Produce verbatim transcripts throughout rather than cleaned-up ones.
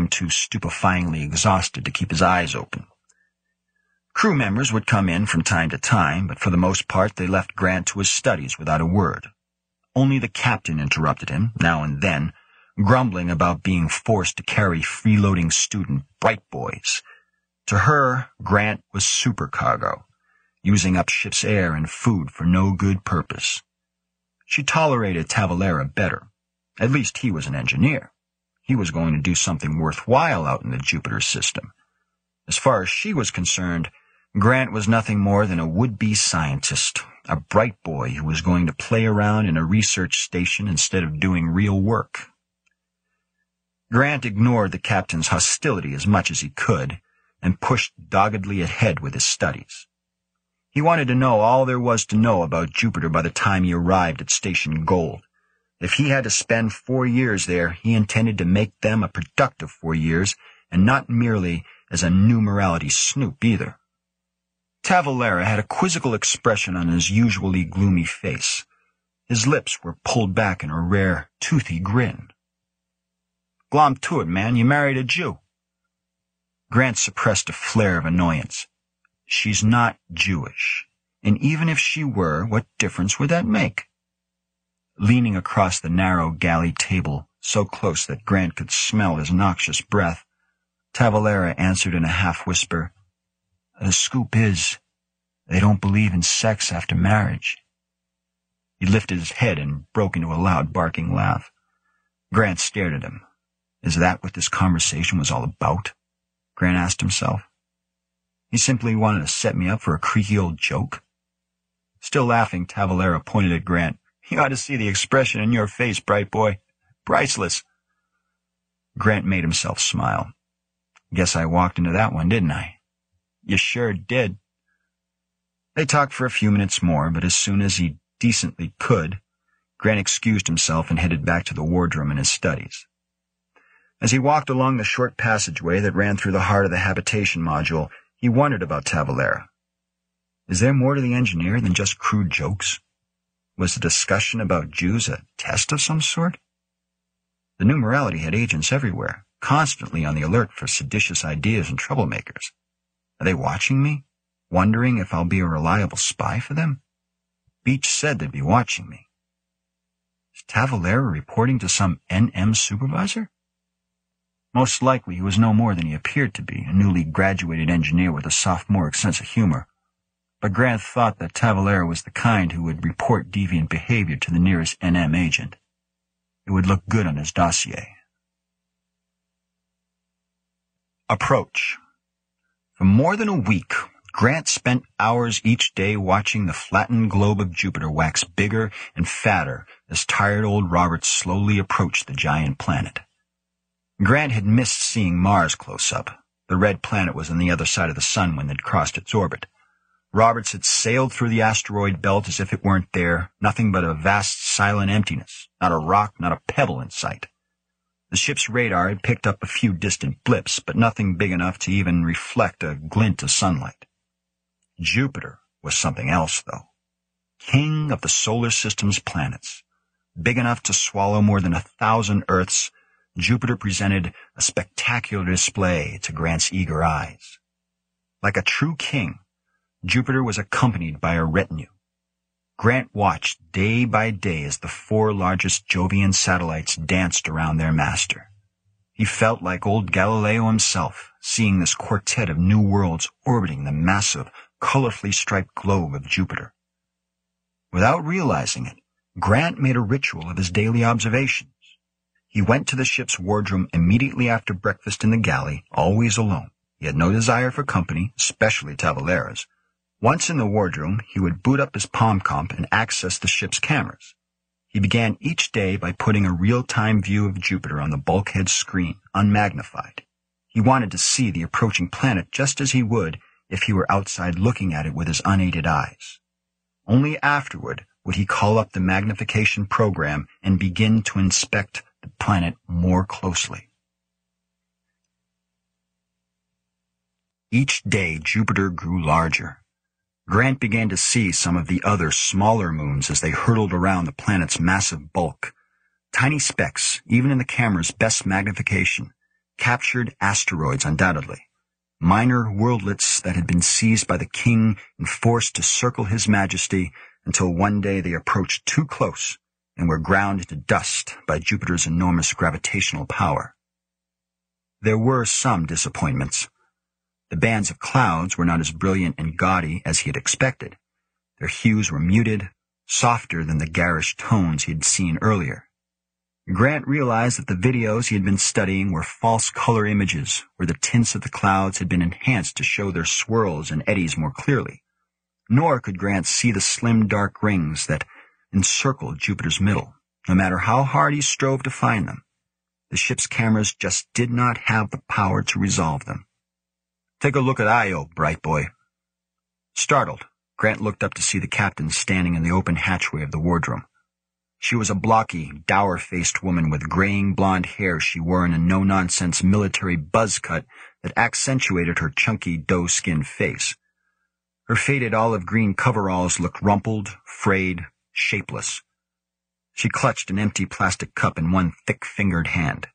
became too stupefyingly exhausted to keep his eyes open. Crew members would come in from time to time, but for the most part they left Grant to his studies without a word. Only the captain interrupted him, now and then, grumbling about being forced to carry freeloading student bright boys. To her, Grant was supercargo, using up ship's air and food for no good purpose. She tolerated Tavalera better. At least he was an engineer. He was going to do something worthwhile out in the Jupiter system. As far as she was concerned, Grant was nothing more than a would-be scientist, a bright boy who was going to play around in a research station instead of doing real work. Grant ignored the captain's hostility as much as he could and pushed doggedly ahead with his studies. He wanted to know all there was to know about Jupiter by the time he arrived at Station Gold. If he had to spend four years there, he intended to make them a productive four years, and not merely as a numerality snoop either. Tavalera had a quizzical expression on his usually gloomy face. His lips were pulled back in a rare, toothy grin. "Glom to it, man, you married a Jew." Grant suppressed a flare of annoyance. "She's not Jewish, and even if she were, what difference would that make?" Leaning across the narrow galley table, so close that Grant could smell his noxious breath, Tavalera answered in a half-whisper, "The scoop is, they don't believe in sex after marriage." He lifted his head and broke into a loud barking laugh. Grant stared at him. Is that what this conversation was all about? Grant asked himself. He simply wanted to set me up for a creaky old joke? Still laughing, Tavalera pointed at Grant. "You ought to see the expression in your face, bright boy. Priceless." Grant made himself smile. "Guess I walked into that one, didn't I?" "You sure did." They talked for a few minutes more, but as soon as he decently could, Grant excused himself and headed back to the wardroom and his studies. As he walked along the short passageway that ran through the heart of the habitation module, he wondered about Tavalera. Is there more to the engineer than just crude jokes? Was the discussion about Jews a test of some sort? The numerality had agents everywhere, constantly on the alert for seditious ideas and troublemakers. Are they watching me? Wondering if I'll be a reliable spy for them? Beach said they'd be watching me. Is Tavalera reporting to some N M supervisor? Most likely he was no more than he appeared to be, a newly graduated engineer with a sophomoric sense of humor. But Grant thought that Tavalera was the kind who would report deviant behavior to the nearest N M agent. It would look good on his dossier. Approach. For more than a week, Grant spent hours each day watching the flattened globe of Jupiter wax bigger and fatter as tired old Roberts slowly approached the giant planet. Grant had missed seeing Mars close up. The red planet was on the other side of the sun when they'd crossed its orbit. Roberts had sailed through the asteroid belt as if it weren't there, nothing but a vast silent emptiness, not a rock, not a pebble in sight. The ship's radar had picked up a few distant blips, but nothing big enough to even reflect a glint of sunlight. Jupiter was something else, though. King of the solar system's planets. Big enough to swallow more than a thousand Earths, Jupiter presented a spectacular display to Grant's eager eyes. Like a true king, Jupiter was accompanied by a retinue. Grant watched day by day as the four largest Jovian satellites danced around their master. He felt like old Galileo himself, seeing this quartet of new worlds orbiting the massive, colorfully striped globe of Jupiter. Without realizing it, Grant made a ritual of his daily observations. He went to the ship's wardroom immediately after breakfast in the galley, always alone. He had no desire for company, especially Tavalera's. Once in the wardroom, he would boot up his PalmComp and access the ship's cameras. He began each day by putting a real-time view of Jupiter on the bulkhead screen, unmagnified. He wanted to see the approaching planet just as he would if he were outside looking at it with his unaided eyes. Only afterward would he call up the magnification program and begin to inspect the planet more closely. Each day, Jupiter grew larger. Grant began to see some of the other smaller moons as they hurtled around the planet's massive bulk. Tiny specks, even in the camera's best magnification, Captured asteroids, undoubtedly. Minor worldlets that had been seized by the king and forced to circle his majesty until one day they approached too close and were ground to dust by Jupiter's enormous gravitational power. There were some disappointments. The bands of clouds were not as brilliant and gaudy as he had expected. Their hues were muted, softer than the garish tones he had seen earlier. Grant realized that the videos he had been studying were false color images, where the tints of the clouds had been enhanced to show their swirls and eddies more clearly. Nor could Grant see the slim dark rings that encircled Jupiter's middle, no matter how hard he strove to find them. The ship's cameras just did not have the power to resolve them. "Take a look at Io, bright boy." Startled, Grant looked up to see the captain standing in the open hatchway of the wardroom. She was a blocky, dour-faced woman with graying blonde hair she wore in a no-nonsense military buzz cut that accentuated her chunky, doe-skinned face. Her faded olive-green coveralls looked rumpled, frayed, shapeless. She clutched an empty plastic cup in one thick-fingered hand.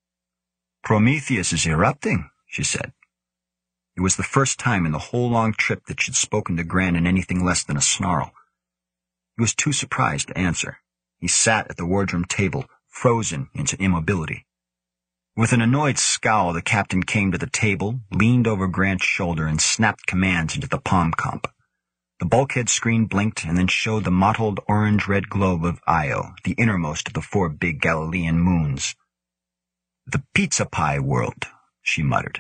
"Prometheus is erupting," she said. It was the first time in the whole long trip that she'd spoken to Grant in anything less than a snarl. He was too surprised to answer. He sat at the wardroom table, frozen into immobility. With an annoyed scowl, the captain came to the table, leaned over Grant's shoulder, and snapped commands into the palm comp. The bulkhead screen blinked and then showed the mottled orange-red globe of Io, the innermost of the four big Galilean moons. "The pizza pie world," she muttered.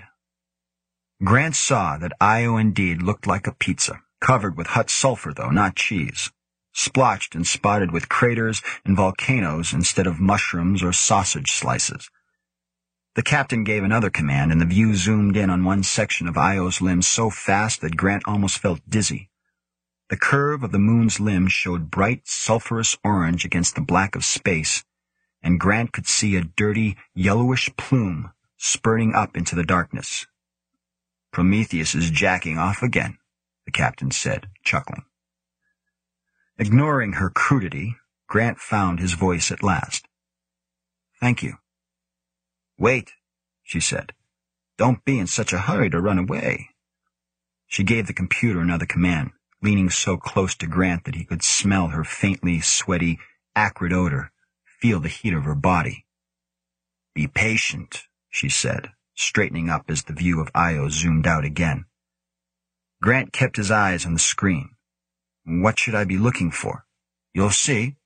Grant saw that Io indeed looked like a pizza, covered with hot sulfur, though, not cheese, splotched and spotted with craters and volcanoes instead of mushrooms or sausage slices. The captain gave another command, and the view zoomed in on one section of Io's limb so fast that Grant almost felt dizzy. The curve of the moon's limb showed bright, sulphurous orange against the black of space, and Grant could see a dirty, yellowish plume spurting up into the darkness. "Prometheus is jacking off again," the captain said, chuckling. Ignoring her crudity, Grant found his voice at last. "Thank you." "Wait," she said. "Don't be in such a hurry to run away." She gave the computer another command, leaning so close to Grant that he could smell her faintly sweaty, acrid odor, feel the heat of her body. "Be patient," she said, straightening up as the view of Io zoomed out again. Grant kept his eyes on the screen. "What should I be looking for?" "You'll see."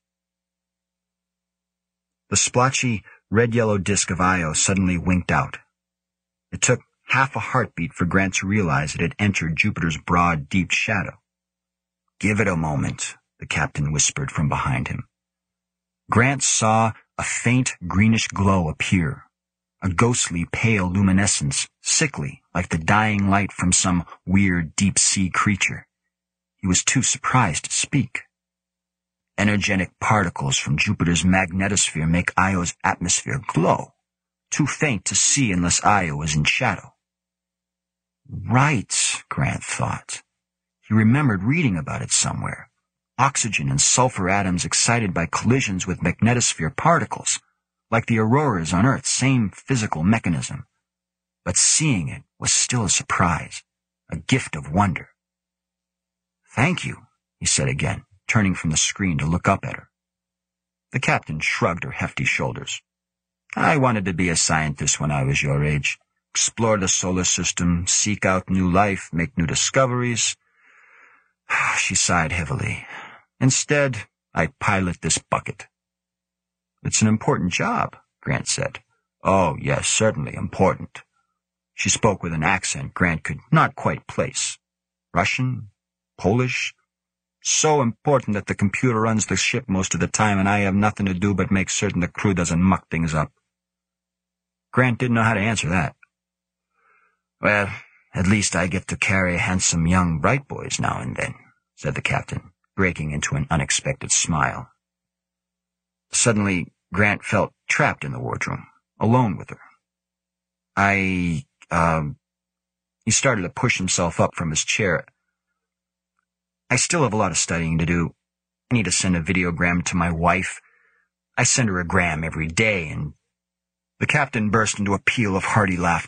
The splotchy, red-yellow disk of Io suddenly winked out. It took half a heartbeat for Grant to realize it had entered Jupiter's broad, deep shadow. "Give it a moment," the captain whispered from behind him. Grant saw a faint greenish glow appear, a ghostly pale luminescence, sickly, like the dying light from some weird deep-sea creature. He was too surprised to speak. "Energetic particles from Jupiter's magnetosphere make Io's atmosphere glow, too faint to see unless Io is in shadow." Right, Grant thought. He remembered reading about it somewhere. Oxygen and sulfur atoms excited by collisions with magnetosphere particles, like the auroras on Earth, same physical mechanism. But seeing it was still a surprise, a gift of wonder. "Thank you," he said again, turning from the screen to look up at her. The captain shrugged her hefty shoulders. "I wanted to be a scientist when I was your age. Explore the solar system, seek out new life, make new discoveries." She sighed heavily. "Instead, I pilot this bucket." "It's an important job," Grant said. "Oh, yes, certainly important." She spoke with an accent Grant could not quite place. Russian? Polish? "So important that the computer runs the ship most of the time, and I have nothing to do but make certain the crew doesn't muck things up." Grant didn't know how to answer that. "Well, at least I get to carry handsome young bright boys now and then," said the captain, breaking into an unexpected smile. Suddenly, Grant felt trapped in the wardroom, alone with her. I, um... He started to push himself up from his chair. "I still have a lot of studying to do. I need to send a videogram to my wife. I send her a gram every day, and The captain burst into a peal of hearty laughter.